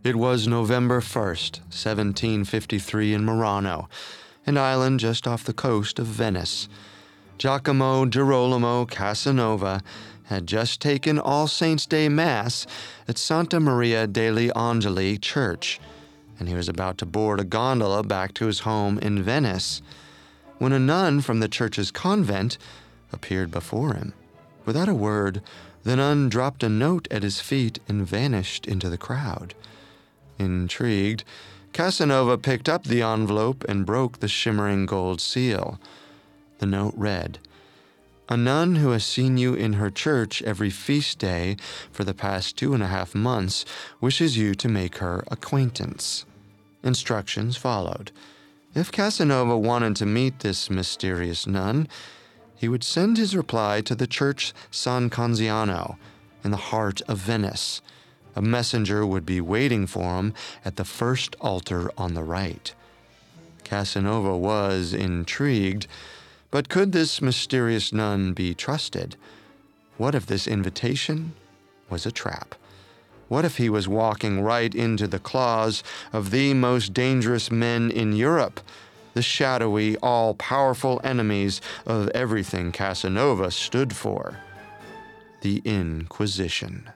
It was November 1st, 1753 in Murano, an island just off the coast of Venice. Giacomo Girolamo Casanova had just taken All Saints' Day Mass at Santa Maria degli Angeli Church, and he was about to board a gondola back to his home in Venice, when a nun from the church's convent appeared before him. Without a word, the nun dropped a note at his feet and vanished into the crowd. Intrigued, Casanova picked up the envelope and broke the shimmering gold seal. The note read, "A nun who has seen you in her church every feast day for the past 2.5 months wishes you to make her acquaintance." Instructions followed. If Casanova wanted to meet this mysterious nun, he would send his reply to the church San Canziano in the heart of Venice. A messenger would be waiting for him at the first altar on the right. Casanova was intrigued, but could this mysterious nun be trusted? What if this invitation was a trap? What if he was walking right into the claws of the most dangerous men in Europe, the shadowy, all-powerful enemies of everything Casanova stood for? The Inquisition.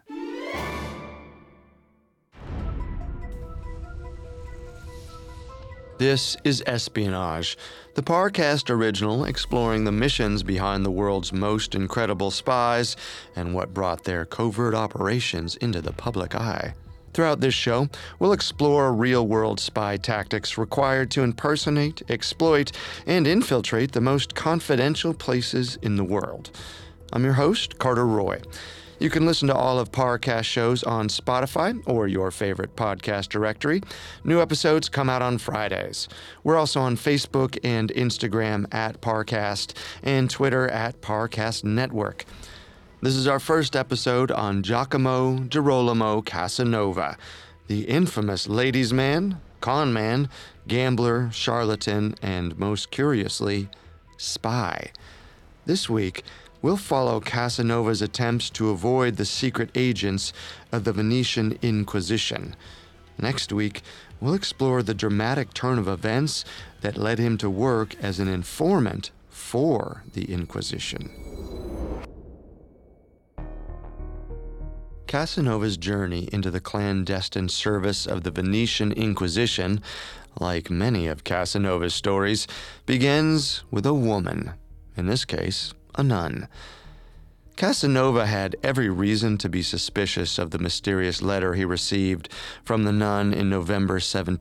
This is Espionage, the Parcast original exploring the missions behind the world's most incredible spies and what brought their covert operations into the public eye. Throughout this show, we'll explore real-world spy tactics required to impersonate, exploit, and infiltrate the most confidential places in the world. I'm your host, Carter Roy. You can listen to all of Parcast shows on Spotify or your favorite podcast directory. New episodes come out on Fridays. We're also on Facebook and Instagram at Parcast and Twitter at Parcast Network. This is our first episode on Giacomo Girolamo Casanova, the infamous ladies' man, con man, gambler, charlatan, and most curiously, spy. This week, we'll follow Casanova's attempts to avoid the secret agents of the Venetian Inquisition. Next week, we'll explore the dramatic turn of events that led him to work as an informant for the Inquisition. Casanova's journey into the clandestine service of the Venetian Inquisition, like many of Casanova's stories, begins with a woman, in this case, a nun. Casanova had every reason to be suspicious of the mysterious letter he received from the nun in November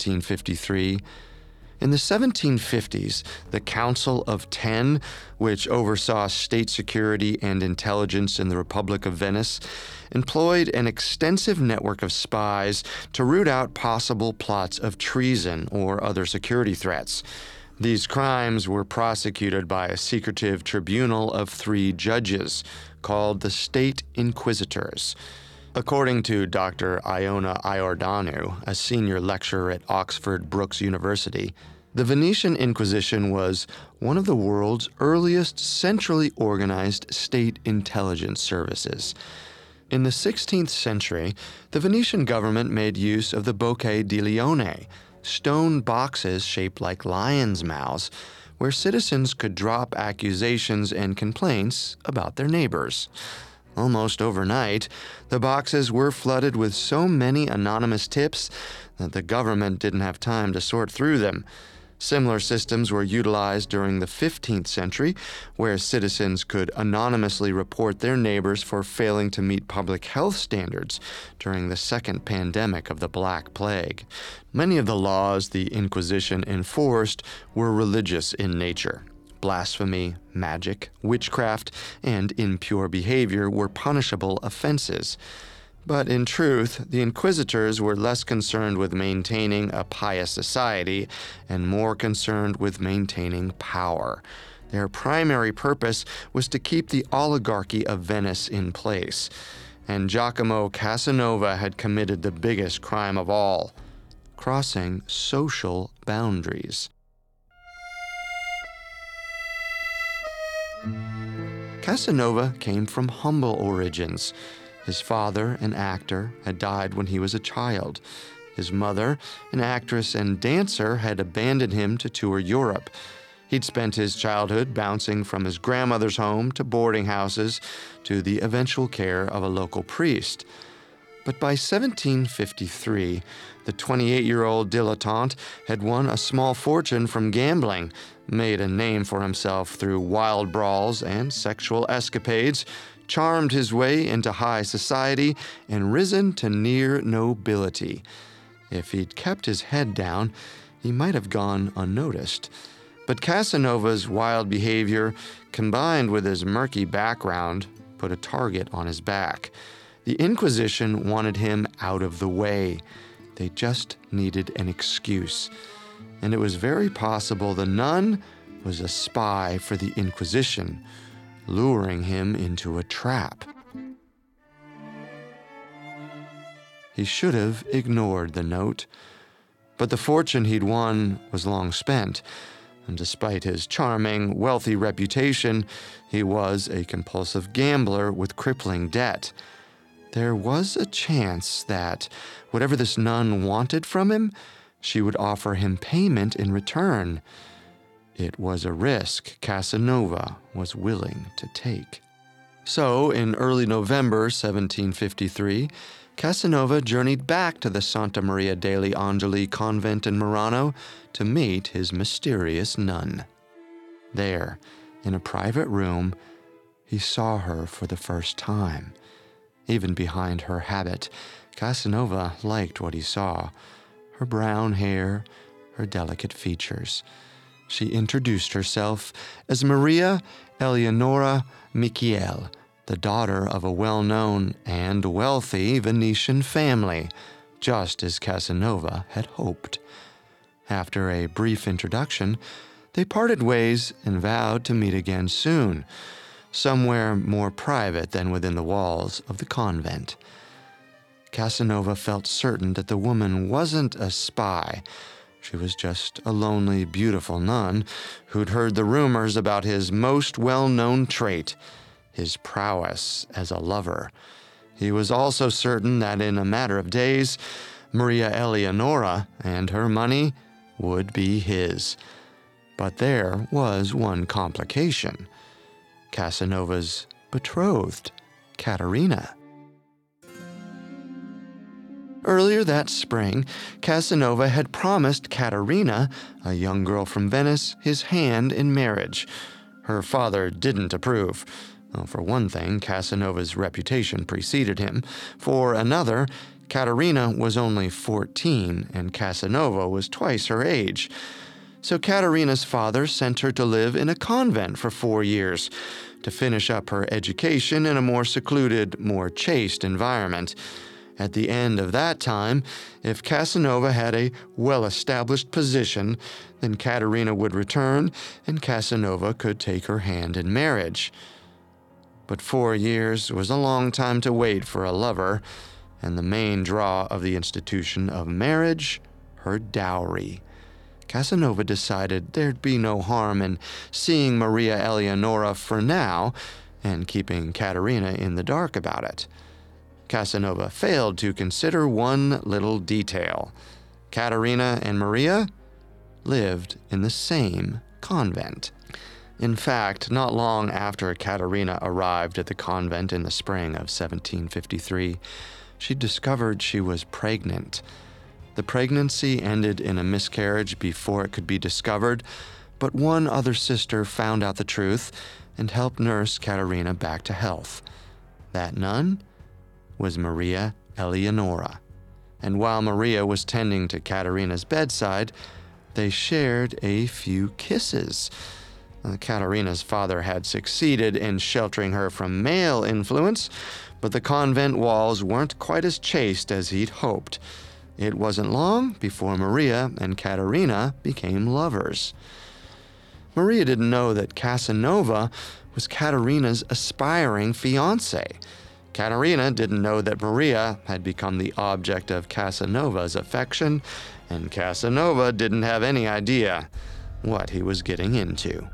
1753. In the 1750s, the Council of Ten, which oversaw state security and intelligence in the Republic of Venice, employed an extensive network of spies to root out possible plots of treason or other security threats. These crimes were prosecuted by a secretive tribunal of 3 judges called the State Inquisitors. According to Dr. Iona Iordanu, a senior lecturer at Oxford Brookes University, the Venetian Inquisition was one of the world's earliest centrally organized state intelligence services. In the 16th century, the Venetian government made use of the Bocche di Leone, stone boxes shaped like lions' mouths, where citizens could drop accusations and complaints about their neighbors. Almost overnight, the boxes were flooded with so many anonymous tips that the government didn't have time to sort through them. Similar systems were utilized during the 15th century, where citizens could anonymously report their neighbors for failing to meet public health standards during the second pandemic of the Black Plague. Many of the laws the Inquisition enforced were religious in nature. Blasphemy, magic, witchcraft, and impure behavior were punishable offenses. But in truth, the inquisitors were less concerned with maintaining a pious society and more concerned with maintaining power. Their primary purpose was to keep the oligarchy of Venice in place. And Giacomo Casanova had committed the biggest crime of all, crossing social boundaries. Casanova came from humble origins. His father, an actor, had died when he was a child, His mother, an actress and dancer, had abandoned him to tour Europe. He'd spent his childhood bouncing from his grandmother's home to boarding houses to the eventual care of a local priest. But by 1753, the 28-year-old dilettante had won a small fortune from gambling, made a name for himself through wild brawls and sexual escapades, charmed his way into high society, and risen to near nobility. If he'd kept his head down, he might have gone unnoticed. But Casanova's wild behavior, combined with his murky background, put a target on his back. The Inquisition wanted him out of the way. They just needed an excuse. And it was very possible the nun was a spy for the Inquisition, luring him into a trap. He should have ignored the note. But the fortune he'd won was long spent, and despite his charming, wealthy reputation, he was a compulsive gambler with crippling debt. There was a chance that, whatever this nun wanted from him, she would offer him payment in return. It was a risk Casanova was willing to take. So, in early November 1753, Casanova journeyed back to the Santa Maria degli Angeli convent in Murano to meet his mysterious nun. There, in a private room, he saw her for the first time. Even behind her habit, Casanova liked what he saw: her brown hair, her delicate features. She introduced herself as Maria Eleonora Michiel, the daughter of a well-known and wealthy Venetian family, just as Casanova had hoped. After a brief introduction, they parted ways and vowed to meet again soon, somewhere more private than within the walls of the convent. Casanova felt certain that the woman wasn't a spy. She was just a lonely, beautiful nun who'd heard the rumors about his most well-known trait, his prowess as a lover. He was also certain that in a matter of days, Maria Eleonora and her money would be his. But there was one complication: Casanova's betrothed, Caterina. Earlier that spring, Casanova had promised Caterina, a young girl from Venice, his hand in marriage. Her father didn't approve. Well, for one thing, Casanova's reputation preceded him. For another, Caterina was only 14, and Casanova was twice her age. So Caterina's father sent her to live in a convent for 4 years, to finish up her education in a more secluded, more chaste environment. At the end of that time, if Casanova had a well-established position, then Caterina would return, and Casanova could take her hand in marriage. But 4 years was a long time to wait for a lover, and the main draw of the institution of marriage, her dowry. Casanova decided there'd be no harm in seeing Maria Eleonora for now, and keeping Caterina in the dark about it. Casanova failed to consider one little detail. Caterina and Maria lived in the same convent. In fact, not long after Caterina arrived at the convent in the spring of 1753, she discovered she was pregnant. The pregnancy ended in a miscarriage before it could be discovered, but one other sister found out the truth and helped nurse Caterina back to health. That nun was Maria Eleonora, and while Maria was tending to Caterina's bedside, they shared a few kisses. Caterina's father had succeeded in sheltering her from male influence, but the convent walls weren't quite as chaste as he'd hoped. It wasn't long before Maria and Caterina became lovers. Maria didn't know that Casanova was Caterina's aspiring fiancé. Caterina didn't know that Maria had become the object of Casanova's affection, and Casanova didn't have any idea what he was getting into.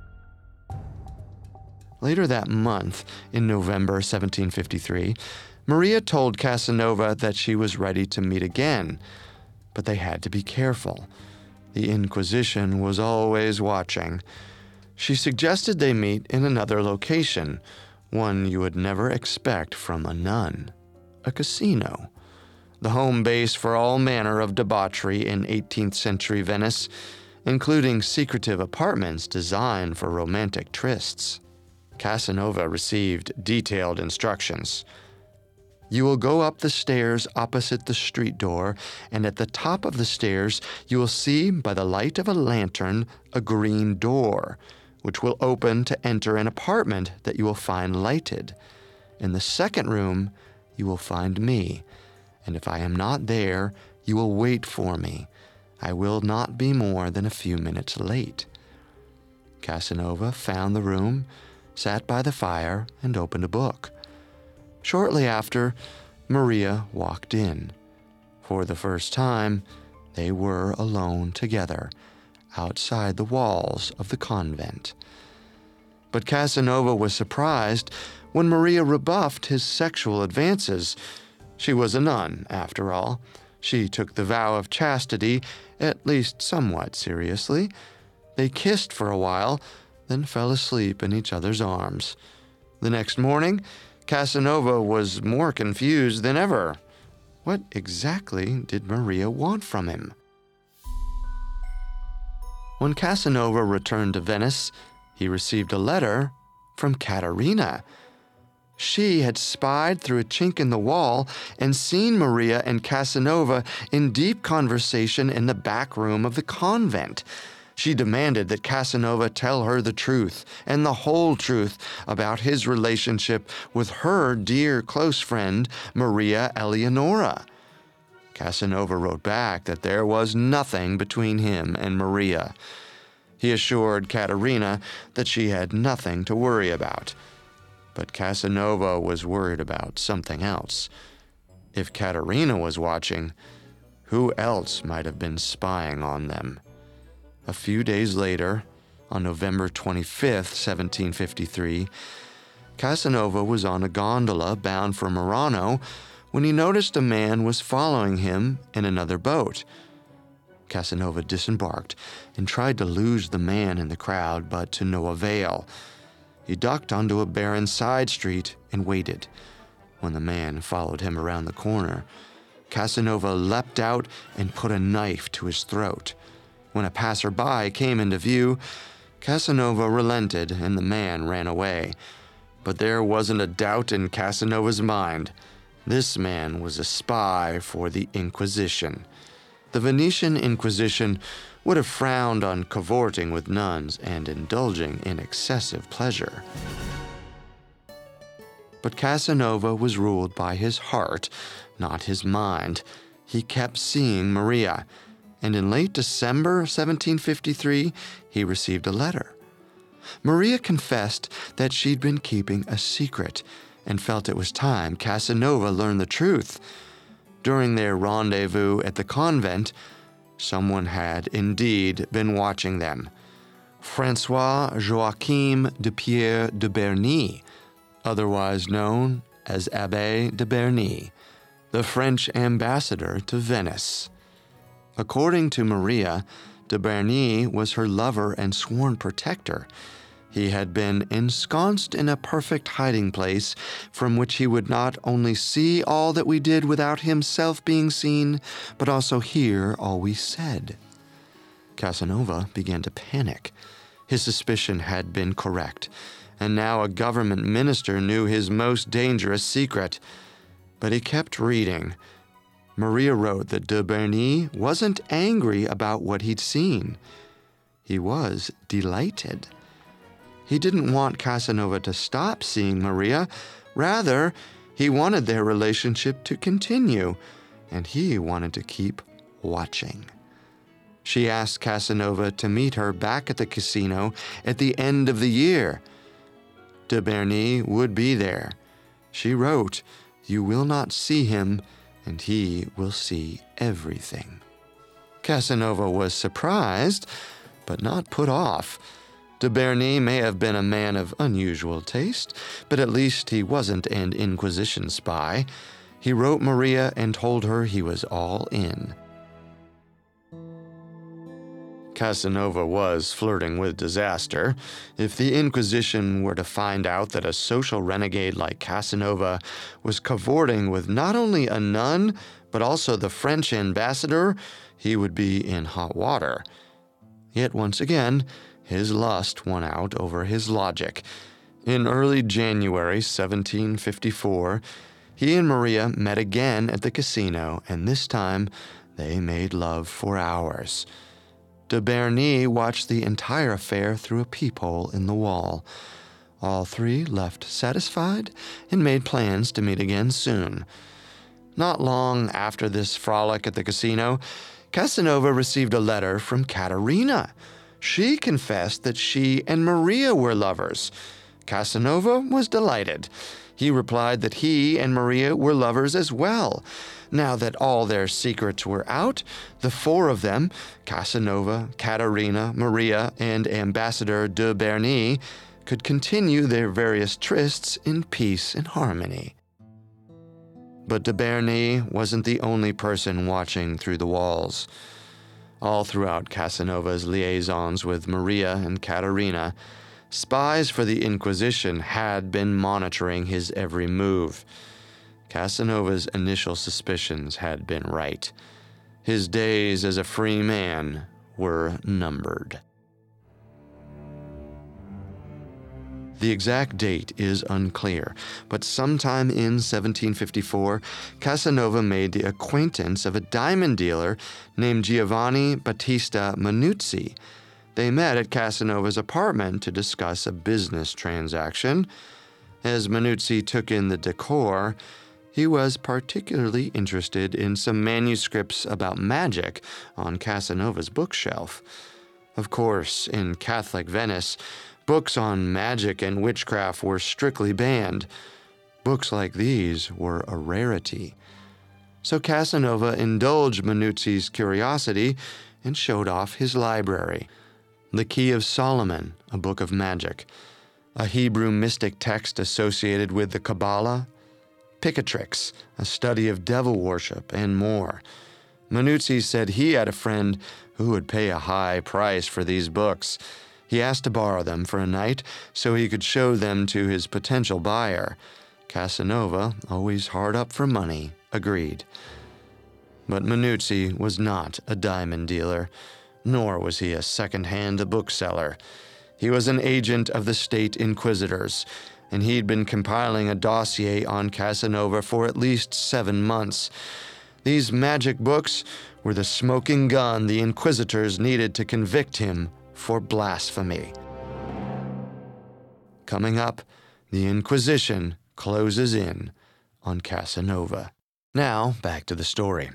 Later that month, in November 1753, Maria told Casanova that she was ready to meet again. but they had to be careful. The Inquisition was always watching. She suggested they meet in another location, one you would never expect from a nun: a casino, the home base for all manner of debauchery in 18th century Venice, including secretive apartments designed for romantic trysts. Casanova received detailed instructions. You will go up the stairs opposite the street door, and at the top of the stairs you will see by the light of a lantern a green door, which will open to enter an apartment that you will find lighted. In the second room you will find me, and if I am not there, you will wait for me. I will not be more than a few minutes late. Casanova found the room, sat by the fire, and opened a book. Shortly after, Maria walked in. For the first time, they were alone together, outside the walls of the convent. But Casanova was surprised when Maria rebuffed his sexual advances. She was a nun, after all. She took the vow of chastity, at least somewhat seriously. They kissed for a while, then fell asleep in each other's arms. The next morning, Casanova was more confused than ever. What exactly did Maria want from him? When Casanova returned to Venice, he received a letter from Caterina. She had spied through a chink in the wall and seen Maria and Casanova in deep conversation in the back room of the convent. She demanded that Casanova tell her the truth, and the whole truth, about his relationship with her dear close friend, Maria Eleonora. Casanova wrote back that there was nothing between him and Maria. He assured Caterina that she had nothing to worry about. But Casanova was worried about something else. If Caterina was watching, who else might have been spying on them? A few days later, on November 25th, 1753, Casanova was on a gondola bound for Murano when he noticed a man was following him in another boat. Casanova disembarked and tried to lose the man in the crowd, but to no avail. He ducked onto a barren side street and waited. When the man followed him around the corner, Casanova leapt out and put a knife to his throat. When a passerby came into view, Casanova relented and the man ran away. But there wasn't a doubt in Casanova's mind. This man was a spy for the Inquisition. The Venetian Inquisition would have frowned on cavorting with nuns and indulging in excessive pleasure. But Casanova was ruled by his heart, not his mind. He kept seeing Maria, and in late December 1753, he received a letter. Maria confessed that she'd been keeping a secret and felt it was time Casanova learned the truth. During their rendezvous at the convent, someone had indeed been watching them. François Joachim de Pierre de Bernis, otherwise known as Abbé de Bernis, the French ambassador to Venice. According to Maria, de Bernis was her lover and sworn protector. He had been ensconced in a perfect hiding place from which he would not only see all that we did without himself being seen, but also hear all we said. Casanova began to panic. His suspicion had been correct, and now a government minister knew his most dangerous secret. But he kept reading. Maria wrote that de Bernis wasn't angry about what he'd seen. He was delighted. He didn't want Casanova to stop seeing Maria. Rather, he wanted their relationship to continue, and he wanted to keep watching. She asked Casanova to meet her back at the casino at the end of the year. De Bernis would be there. She wrote, "You will not see him, and he will see everything." Casanova was surprised, but not put off. De Bernis may have been a man of unusual taste, but at least he wasn't an Inquisition spy. He wrote Maria and told her he was all in. Casanova was flirting with disaster. If the Inquisition were to find out that a social renegade like Casanova was cavorting with not only a nun, but also the French ambassador, he would be in hot water. Yet once again, his lust won out over his logic. In early January 1754, he and Maria met again at the casino, and this time they made love for hours. De Bernis watched the entire affair through a peephole in the wall. All three left satisfied and made plans to meet again soon. Not long after this frolic at the casino, Casanova received a letter from Caterina. She confessed that she and Maria were lovers. Casanova was delighted. He replied that he and Maria were lovers as well. Now that all their secrets were out, the four of them, Casanova, Caterina, Maria, and Ambassador de Bernis, could continue their various trysts in peace and harmony. But de Bernis wasn't the only person watching through the walls. All throughout Casanova's liaisons with Maria and Caterina, spies for the Inquisition had been monitoring his every move. Casanova's initial suspicions had been right. His days as a free man were numbered. The exact date is unclear, but sometime in 1754, Casanova made the acquaintance of a diamond dealer named Giovanni Battista Manuzzi. They met at Casanova's apartment to discuss a business transaction. As Manuzzi took in the decor, he was particularly interested in some manuscripts about magic on Casanova's bookshelf. Of course, in Catholic Venice, books on magic and witchcraft were strictly banned. Books like these were a rarity. So Casanova indulged Manuzzi's curiosity and showed off his library. The Key of Solomon, a book of magic, a Hebrew mystic text associated with the Kabbalah, Picatrix, a study of devil worship, and more. Manuzzi said he had a friend who would pay a high price for these books. He asked to borrow them for a night so he could show them to his potential buyer. Casanova, always hard up for money, agreed. But Manuzzi was not a diamond dealer, nor was he a second-hand bookseller. He was an agent of the state inquisitors, and he'd been compiling a dossier on Casanova for at least 7 months. These magic books were the smoking gun the inquisitors needed to convict him for blasphemy. Coming up, the Inquisition closes in on Casanova. Now, back to the story.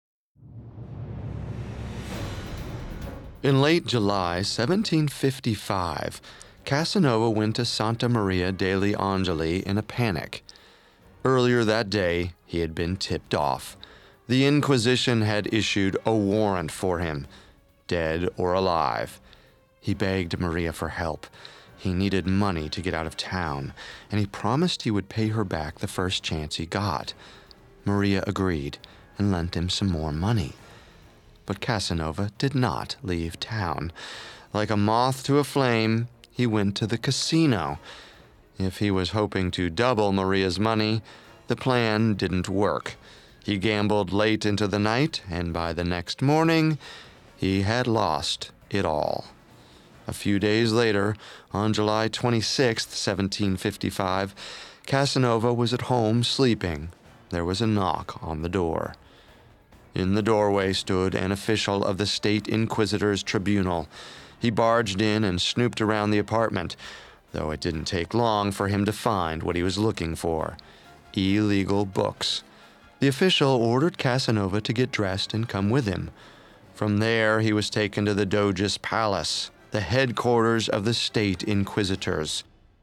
In late July 1755, Casanova went to Santa Maria degli Angeli in a panic. Earlier that day, he had been tipped off. The Inquisition had issued a warrant for him, dead or alive. He begged Maria for help. He needed money to get out of town, and he promised he would pay her back the first chance he got. Maria agreed and lent him some more money. But Casanova did not leave town. Like a moth to a flame, he went to the casino. If he was hoping to double Maria's money, the plan didn't work. He gambled late into the night, and by the next morning, he had lost it all. A few days later, on July 26, 1755, Casanova was at home sleeping. There was a knock on the door. In the doorway stood an official of the State Inquisitors' Tribunal. He barged in and snooped around the apartment, though it didn't take long for him to find what he was looking for: illegal books. The official ordered Casanova to get dressed and come with him. From there, he was taken to the Doge's palace, the headquarters of the State Inquisitors.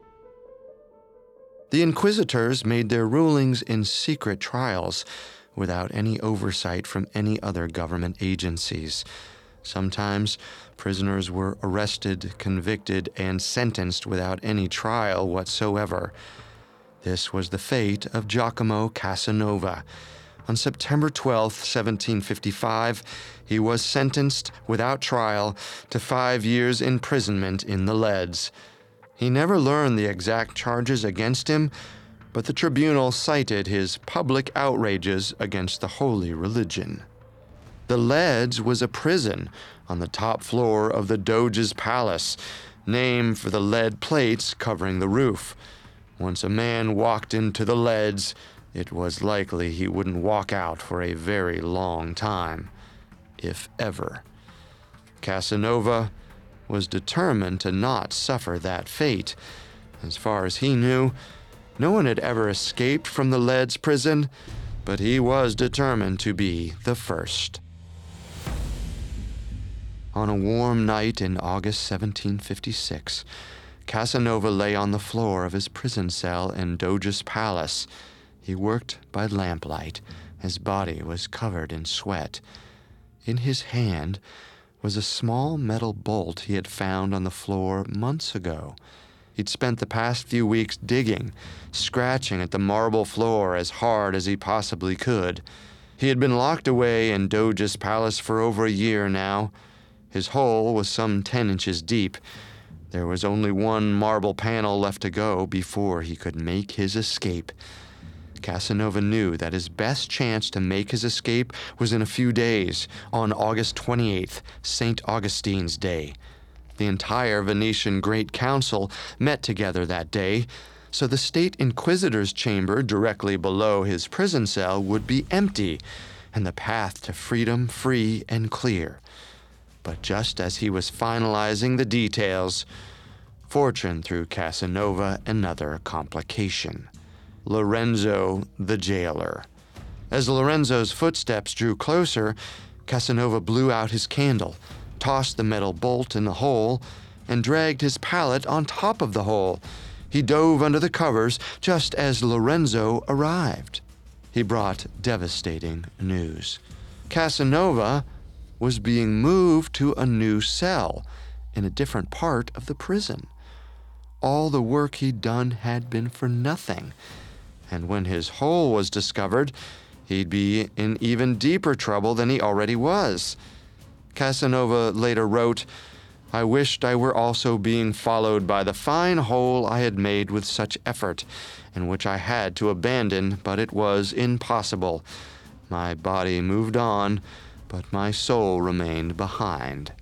The Inquisitors made their rulings in secret trials, without any oversight from any other government agencies. Sometimes prisoners were arrested, convicted, and sentenced without any trial whatsoever. This was the fate of Giacomo Casanova. On September 12, 1755, he was sentenced without trial to 5 years' imprisonment in the leads. He never learned the exact charges against him, but the tribunal cited his public outrages against the holy religion. The leads was a prison on the top floor of the Doge's palace, named for the lead plates covering the roof. Once a man walked into the leads, it was likely he wouldn't walk out for a very long time, if ever. Casanova was determined to not suffer that fate. As far as he knew, no one had ever escaped from the leads prison, but he was determined to be the first. On a warm night in August 1756, Casanova lay on the floor of his prison cell in Doge's palace. He worked by lamplight. His body was covered in sweat. In his hand was a small metal bolt he had found on the floor months ago. He'd spent the past few weeks digging, scratching at the marble floor as hard as he possibly could. He had been locked away in Doge's palace for over a year now. His hole was some 10 inches deep. There was only one marble panel left to go before he could make his escape. Casanova knew that his best chance to make his escape was in a few days, on August 28th, St. Augustine's Day. The entire Venetian Great Council met together that day, so the state inquisitor's chamber directly below his prison cell would be empty, and the path to freedom free and clear. But just as he was finalizing the details, fortune threw Casanova another complication. Lorenzo the jailer. As Lorenzo's footsteps drew closer, Casanova blew out his candle, tossed the metal bolt in the hole, and dragged his pallet on top of the hole. He dove under the covers just as Lorenzo arrived. He brought devastating news. Casanova was being moved to a new cell in a different part of the prison. All the work he'd done had been for nothing, and when his hole was discovered, he'd be in even deeper trouble than he already was. Casanova later wrote, "I wished I were also being followed by the fine hole I had made with such effort, and which I had to abandon, but it was impossible. My body moved on, but my soul remained behind."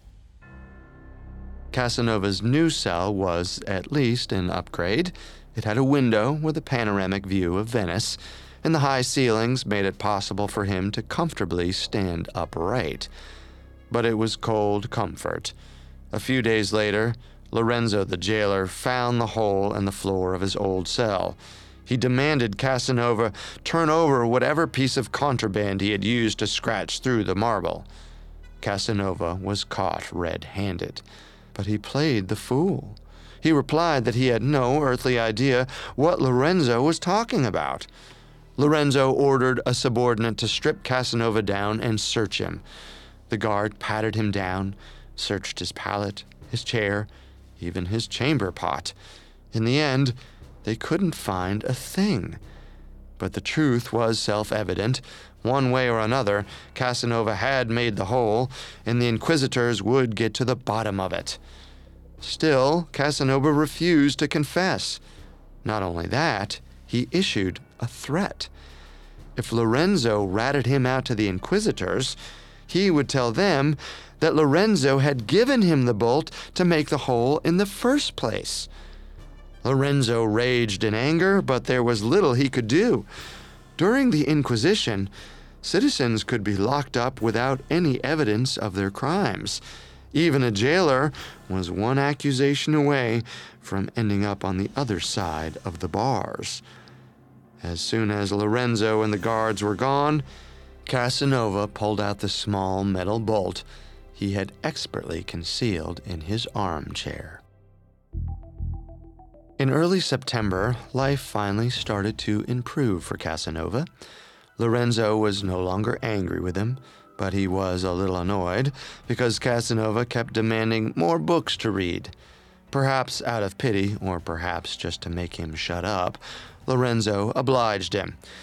Casanova's new cell was at least an upgrade. It had a window with a panoramic view of Venice, and the high ceilings made it possible for him to comfortably stand upright. But it was cold comfort. A few days later, Lorenzo the jailer found the hole in the floor of his old cell. He demanded Casanova turn over whatever piece of contraband he had used to scratch through the marble. Casanova was caught red-handed, but he played the fool. He replied that he had no earthly idea what Lorenzo was talking about. Lorenzo ordered a subordinate to strip Casanova down and search him. The guard patted him down, searched his pallet, his chair, even his chamber pot. In the end, they couldn't find a thing. But the truth was self-evident. One way or another, Casanova had made the hole, and the inquisitors would get to the bottom of it. Still, Casanova refused to confess. Not only that, he issued a threat. If Lorenzo ratted him out to the inquisitors, he would tell them that Lorenzo had given him the bolt to make the hole in the first place. Lorenzo raged in anger, but there was little he could do. During the Inquisition, citizens could be locked up without any evidence of their crimes. Even a jailer was one accusation away from ending up on the other side of the bars. As soon as Lorenzo and the guards were gone, Casanova pulled out the small metal bolt he had expertly concealed in his armchair. In early September, life finally started to improve for Casanova. Lorenzo was no longer angry with him, but he was a little annoyed because Casanova kept demanding more books to read. Perhaps out of pity, or perhaps just to make him shut up, Lorenzo obliged him.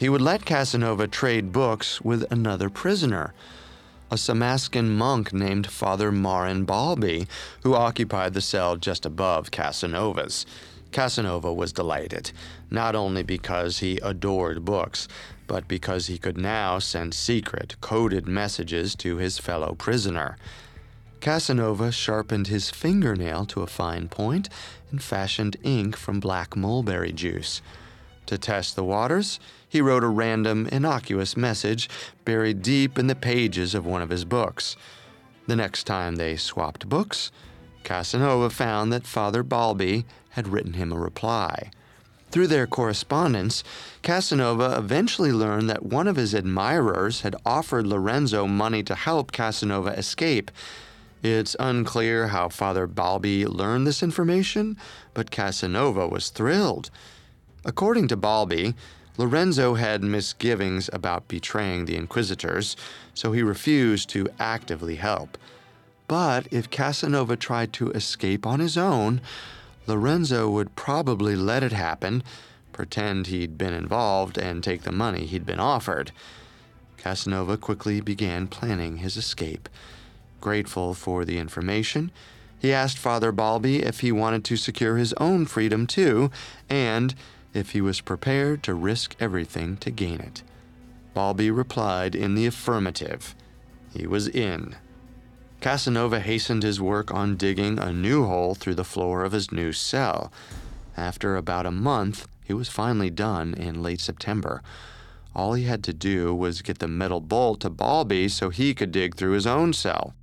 He would let Casanova trade books with another prisoner, a Samascan monk named Father Marin Balbi, who occupied the cell just above Casanova's. Casanova was delighted, not only because he adored books, but because he could now send secret, coded messages to his fellow prisoner. Casanova sharpened his fingernail to a fine point and fashioned ink from black mulberry juice. To test the waters, he wrote a random, innocuous message buried deep in the pages of one of his books. The next time they swapped books, Casanova found that Father Balbi had written him a reply. Through their correspondence, Casanova eventually learned that one of his admirers had offered Lorenzo money to help Casanova escape. It's unclear how Father Balbi learned this information, but Casanova was thrilled. According to Balbi, Lorenzo had misgivings about betraying the inquisitors, so he refused to actively help. But if Casanova tried to escape on his own, Lorenzo would probably let it happen, pretend he'd been involved, and take the money he'd been offered. Casanova quickly began planning his escape. Grateful for the information, he asked Father Balbi if he wanted to secure his own freedom too, and if he was prepared to risk everything to gain it. Balbi replied in the affirmative. He was in. Casanova hastened his work on digging a new hole through the floor of his new cell. After about a month, he was finally done in late September. All he had to do was get the metal bolt to Balbi so he could dig through his own cell.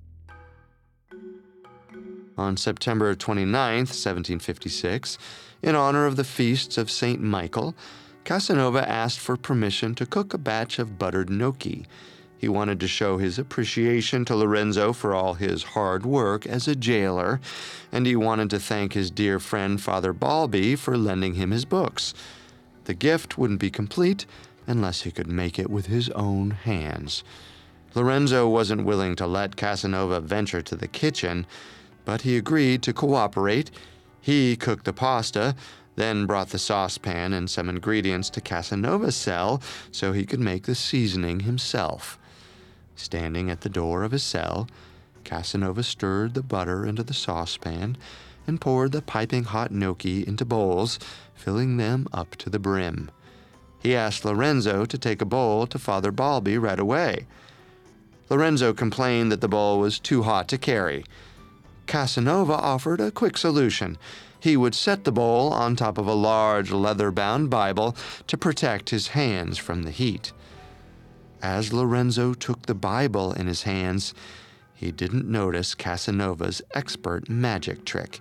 On September 29, 1756, in honor of the feasts of St. Michael, Casanova asked for permission to cook a batch of buttered gnocchi. He wanted to show his appreciation to Lorenzo for all his hard work as a jailer, and he wanted to thank his dear friend Father Balbi for lending him his books. The gift wouldn't be complete unless he could make it with his own hands. Lorenzo wasn't willing to let Casanova venture to the kitchen, but he agreed to cooperate. He cooked the pasta, then brought the saucepan and some ingredients to Casanova's cell so he could make the seasoning himself. Standing at the door of his cell, Casanova stirred the butter into the saucepan and poured the piping hot gnocchi into bowls, filling them up to the brim. He asked Lorenzo to take a bowl to Father Balbi right away. Lorenzo complained that the bowl was too hot to carry. Casanova offered a quick solution. He would set the bowl on top of a large leather-bound Bible to protect his hands from the heat. As Lorenzo took the Bible in his hands, he didn't notice Casanova's expert magic trick.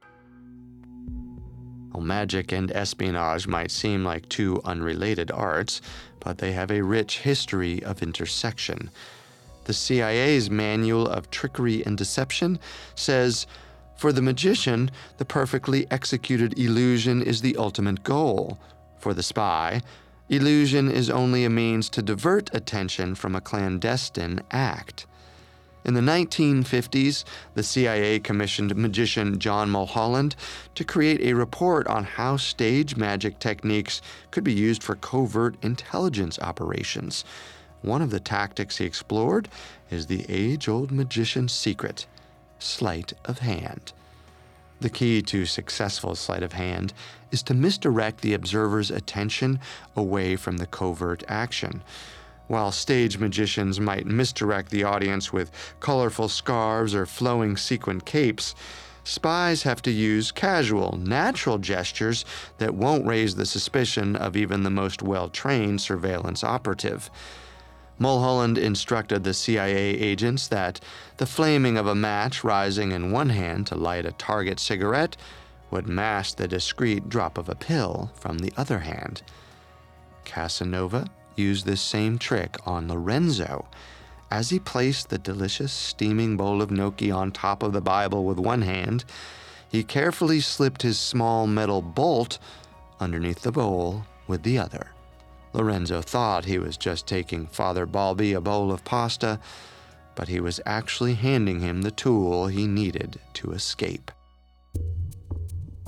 Well, magic and espionage might seem like two unrelated arts, but they have a rich history of intersection. The CIA's Manual of Trickery and Deception says, "For the magician, the perfectly executed illusion is the ultimate goal. For the spy, illusion is only a means to divert attention from a clandestine act." In the 1950s, the CIA commissioned magician John Mulholland to create a report on how stage magic techniques could be used for covert intelligence operations. One of the tactics he explored is the age-old magician's secret, sleight of hand. The key to successful sleight of hand is to misdirect the observer's attention away from the covert action. While stage magicians might misdirect the audience with colorful scarves or flowing sequin capes, spies have to use casual, natural gestures that won't raise the suspicion of even the most well-trained surveillance operative. Mulholland instructed the CIA agents that the flaming of a match rising in one hand to light a target cigarette would mask the discreet drop of a pill from the other hand. Casanova used this same trick on Lorenzo. As he placed the delicious steaming bowl of gnocchi on top of the Bible with one hand, he carefully slipped his small metal bolt underneath the bowl with the other. Lorenzo thought he was just taking Father Balbi a bowl of pasta, but he was actually handing him the tool he needed to escape.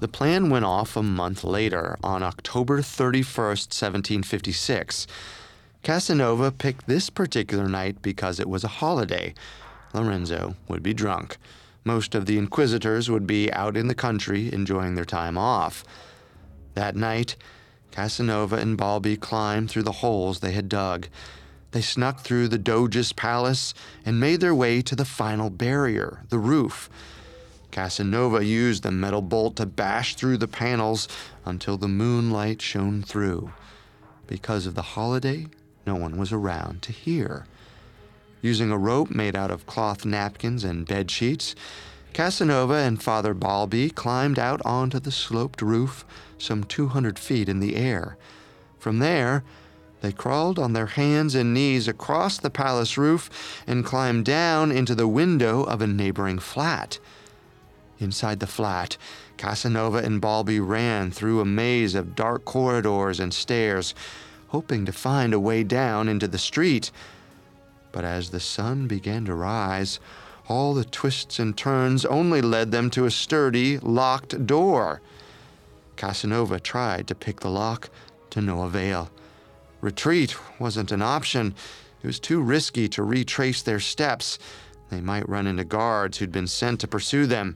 The plan went off a month later, on October 31st, 1756. Casanova picked this particular night because it was a holiday. Lorenzo would be drunk. Most of the inquisitors would be out in the country enjoying their time off. That night, Casanova and Balbi climbed through the holes they had dug. They snuck through the Doge's palace and made their way to the final barrier, the roof. Casanova used the metal bolt to bash through the panels until the moonlight shone through. Because of the holiday, no one was around to hear. Using a rope made out of cloth napkins and bed sheets, Casanova and Father Balbi climbed out onto the sloped roof some 200 feet in the air. From there, they crawled on their hands and knees across the palace roof and climbed down into the window of a neighboring flat. Inside the flat, Casanova and Balbi ran through a maze of dark corridors and stairs, hoping to find a way down into the street. But as the sun began to rise, all the twists and turns only led them to a sturdy, locked door. Casanova tried to pick the lock, to no avail. Retreat wasn't an option. It was too risky to retrace their steps. They might run into guards who'd been sent to pursue them.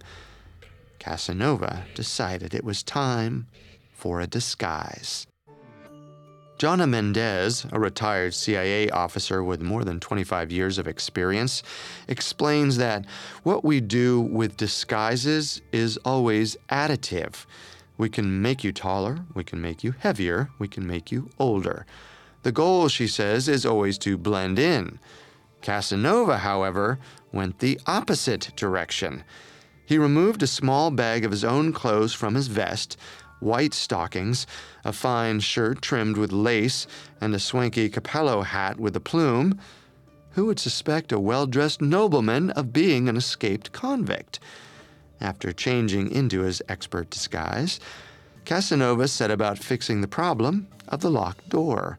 Casanova decided it was time for a disguise. Jana Mendez, a retired CIA officer with more than 25 years of experience, explains that what we do with disguises is always additive. We can make you taller, we can make you heavier, we can make you older. The goal, she says, is always to blend in. Casanova, however, went the opposite direction. He removed a small bag of his own clothes from his vest, white stockings, a fine shirt trimmed with lace, and a swanky capello hat with a plume. Who would suspect a well-dressed nobleman of being an escaped convict? After changing into his expert disguise, Casanova set about fixing the problem of the locked door.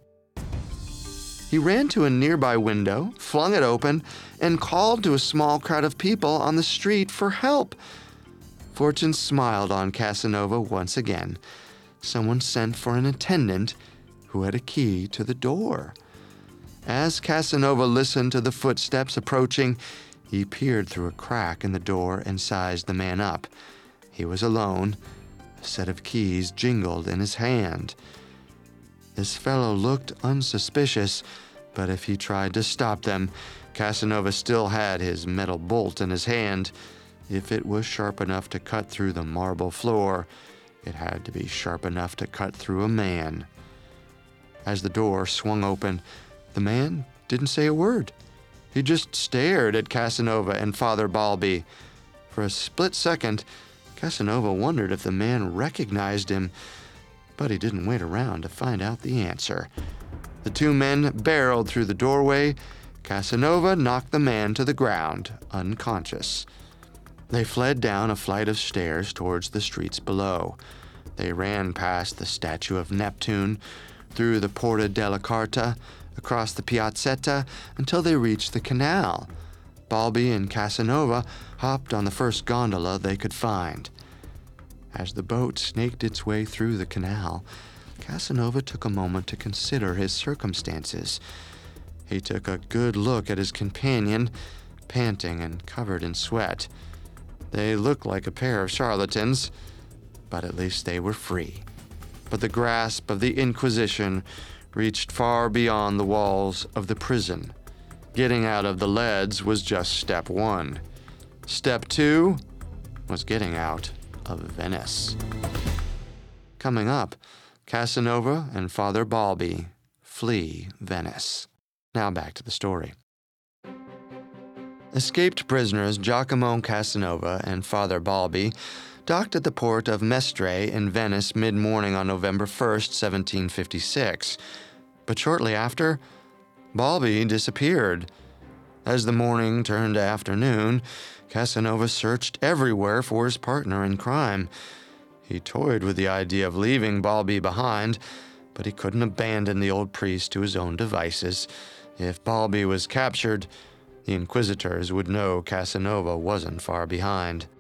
He ran to a nearby window, flung it open, and called to a small crowd of people on the street for help. Fortune smiled on Casanova once again. Someone sent for an attendant who had a key to the door. As Casanova listened to the footsteps approaching, he peered through a crack in the door and sized the man up. He was alone. A set of keys jingled in his hand. This fellow looked unsuspicious, but if he tried to stop them, Casanova still had his metal bolt in his hand. If it was sharp enough to cut through the marble floor, it had to be sharp enough to cut through a man. As the door swung open, the man didn't say a word. He just stared at Casanova and Father Balbi. For a split second, Casanova wondered if the man recognized him, but he didn't wait around to find out the answer. The two men barreled through the doorway. Casanova knocked the man to the ground, unconscious. They fled down a flight of stairs towards the streets below. They ran past the statue of Neptune, through the Porta della Carta, across the Piazzetta, until they reached the canal. Balbi and Casanova hopped on the first gondola they could find. As the boat snaked its way through the canal, Casanova took a moment to consider his circumstances. He took a good look at his companion, panting and covered in sweat. They looked like a pair of charlatans, but at least they were free. But the grasp of the Inquisition reached far beyond the walls of the prison. Getting out of the leads was just step one. Step two was getting out of Venice. Coming up, Casanova and Father Balbi flee Venice. Now back to the story. Escaped prisoners Giacomo Casanova and Father Balbi docked at the port of Mestre in Venice mid-morning on November 1st, 1756. But shortly after, Balbi disappeared. As the morning turned to afternoon, Casanova searched everywhere for his partner in crime. He toyed with the idea of leaving Balbi behind, but he couldn't abandon the old priest to his own devices. If Balbi was captured, the inquisitors would know Casanova wasn't far behind.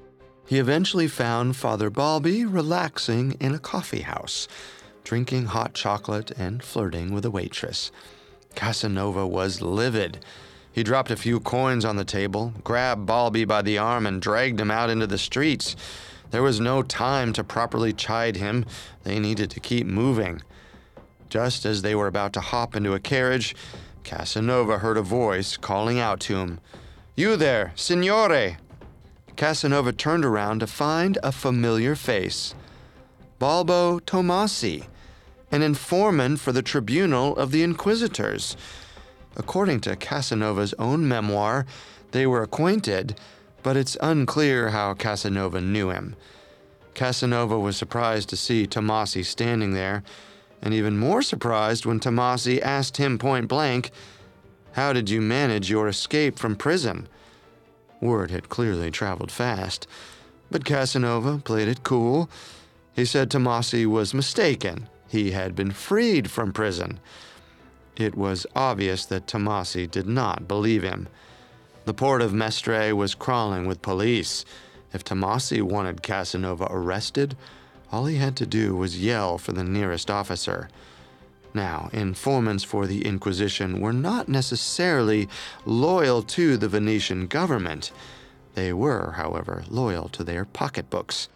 He eventually found Father Balbi relaxing in a coffee house, drinking hot chocolate and flirting with a waitress. Casanova was livid. He dropped a few coins on the table, grabbed Balbi by the arm, and dragged him out into the streets. There was no time to properly chide him. They needed to keep moving. Just as they were about to hop into a carriage, Casanova heard a voice calling out to him, "You there, signore!" Casanova turned around to find a familiar face. Balbo Tommasi, an informant for the tribunal of the Inquisitors. According to Casanova's own memoir, they were acquainted, but it's unclear how Casanova knew him. Casanova was surprised to see Tommasi standing there, and even more surprised when Tommasi asked him point blank, "How did you manage your escape from prison?" Word had clearly traveled fast, but Casanova played it cool. He said Tommasi was mistaken. He had been freed from prison. It was obvious that Tommasi did not believe him. The port of Mestre was crawling with police. If Tommasi wanted Casanova arrested, all he had to do was yell for the nearest officer. Now, informants for the Inquisition were not necessarily loyal to the Venetian government. They were, however, loyal to their pocketbooks.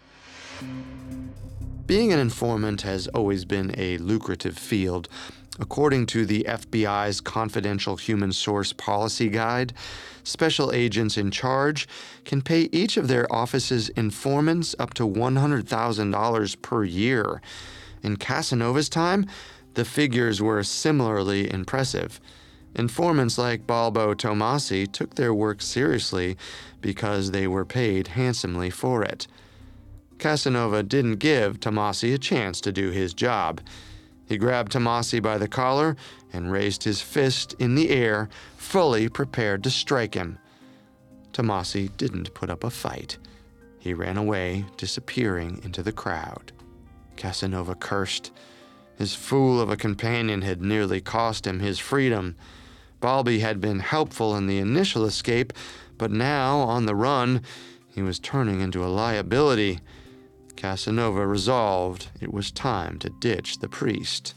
Being an informant has always been a lucrative field. According to the FBI's Confidential Human Source Policy Guide, special agents in charge can pay each of their office's informants up to $100,000 per year. In Casanova's time, the figures were similarly impressive. Informants like Balbo Tommasi took their work seriously because they were paid handsomely for it. Casanova didn't give Tommasi a chance to do his job. He grabbed Tommasi by the collar and raised his fist in the air, fully prepared to strike him. Tommasi didn't put up a fight. He ran away, disappearing into the crowd. Casanova cursed. His fool of a companion had nearly cost him his freedom. Balbi had been helpful in the initial escape, but now, on the run, he was turning into a liability. Casanova resolved it was time to ditch the priest.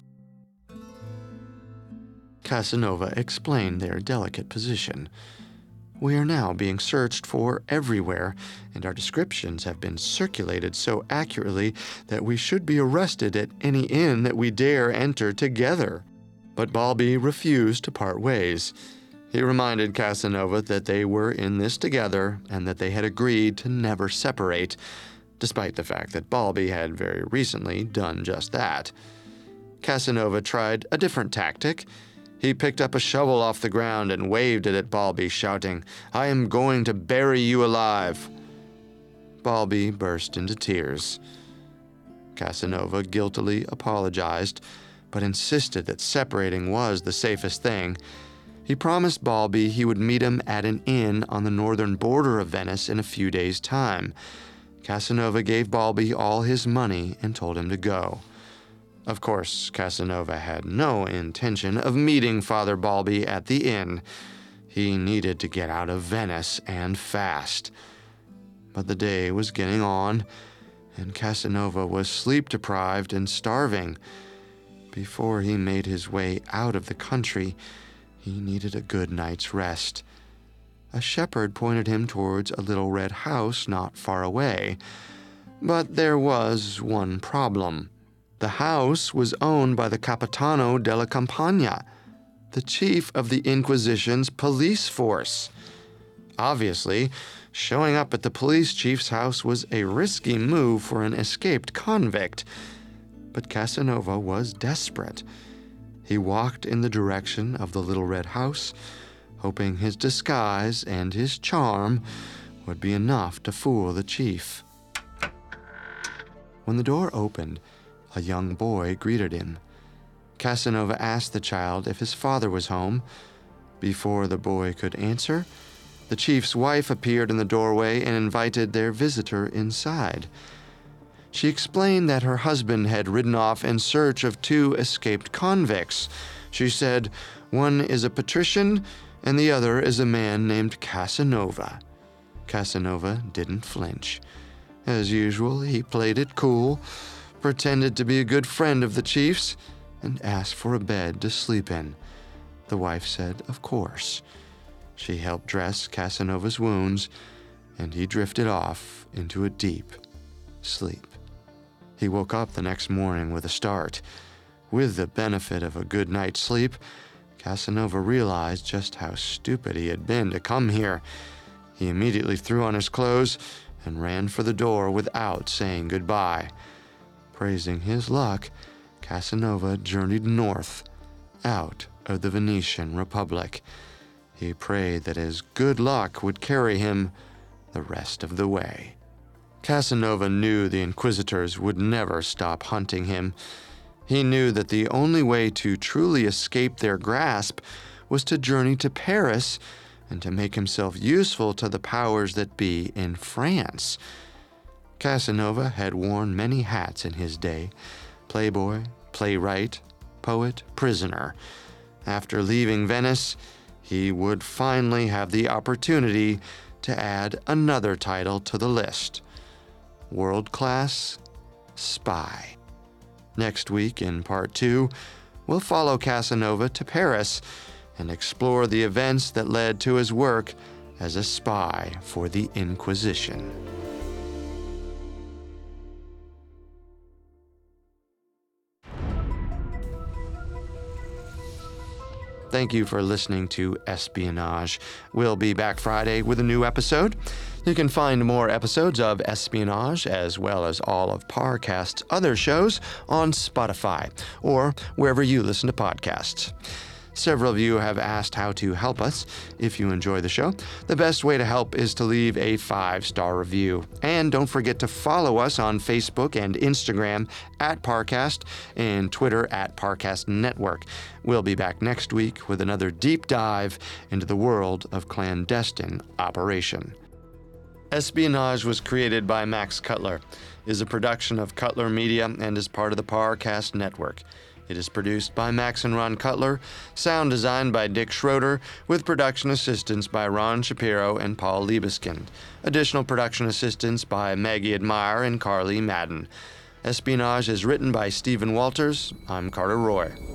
Casanova explained their delicate position. "We are now being searched for everywhere, and our descriptions have been circulated so accurately that we should be arrested at any inn that we dare enter together." But Balbi refused to part ways. He reminded Casanova that they were in this together and that they had agreed to never separate, despite the fact that Balbi had very recently done just that. Casanova tried a different tactic. He picked up a shovel off the ground and waved it at Balbi, shouting, "I am going to bury you alive." Balbi burst into tears. Casanova guiltily apologized, but insisted that separating was the safest thing. He promised Balbi he would meet him at an inn on the northern border of Venice in a few days' time. Casanova gave Balbi all his money and told him to go. Of course, Casanova had no intention of meeting Father Balbi at the inn. He needed to get out of Venice, and fast. But the day was getting on, and Casanova was sleep-deprived and starving. Before he made his way out of the country, he needed a good night's rest. A shepherd pointed him towards a little red house not far away. But there was one problem. The house was owned by the Capitano della Campagna, the chief of the Inquisition's police force. Obviously, showing up at the police chief's house was a risky move for an escaped convict. But Casanova was desperate. He walked in the direction of the little red house, hoping his disguise and his charm would be enough to fool the chief. When the door opened, a young boy greeted him. Casanova asked the child if his father was home. Before the boy could answer, the chief's wife appeared in the doorway and invited their visitor inside. She explained that her husband had ridden off in search of 2 escaped convicts. She said, "One is a patrician and the other is a man named Casanova." Casanova didn't flinch. As usual, he played it cool, pretended to be a good friend of the chief's, and asked for a bed to sleep in. The wife said, of course. She helped dress Casanova's wounds, and he drifted off into a deep sleep. He woke up the next morning with a start. With the benefit of a good night's sleep, Casanova realized just how stupid he had been to come here. He immediately threw on his clothes and ran for the door without saying goodbye. Praising his luck, Casanova journeyed north, out of the Venetian Republic. He prayed that his good luck would carry him the rest of the way. Casanova knew the inquisitors would never stop hunting him. He knew that the only way to truly escape their grasp was to journey to Paris and to make himself useful to the powers that be in France. Casanova had worn many hats in his day: playboy, playwright, poet, prisoner. After leaving Venice, he would finally have the opportunity to add another title to the list: world-class spy. Next week, in Part 2, we'll follow Casanova to Paris and explore the events that led to his work as a spy for the Inquisition. Thank you for listening to Espionage. We'll be back Friday with a new episode. You can find more episodes of Espionage, as well as all of Parcast's other shows, on Spotify or wherever you listen to podcasts. Several of you have asked how to help us if you enjoy the show. The best way to help is to leave a 5-star review. And don't forget to follow us on Facebook and Instagram at Parcast and Twitter at Parcast Network. We'll be back next week with another deep dive into the world of clandestine operation. Espionage was created by Max Cutler, is a production of Cutler Media, and is part of the Parcast Network. It is produced by Max and Ron Cutler, sound designed by Dick Schroeder, with production assistance by Ron Shapiro and Paul Liebeskind. Additional production assistance by Maggie Admire and Carly Madden. Espionage is written by Stephen Walters. I'm Carter Roy.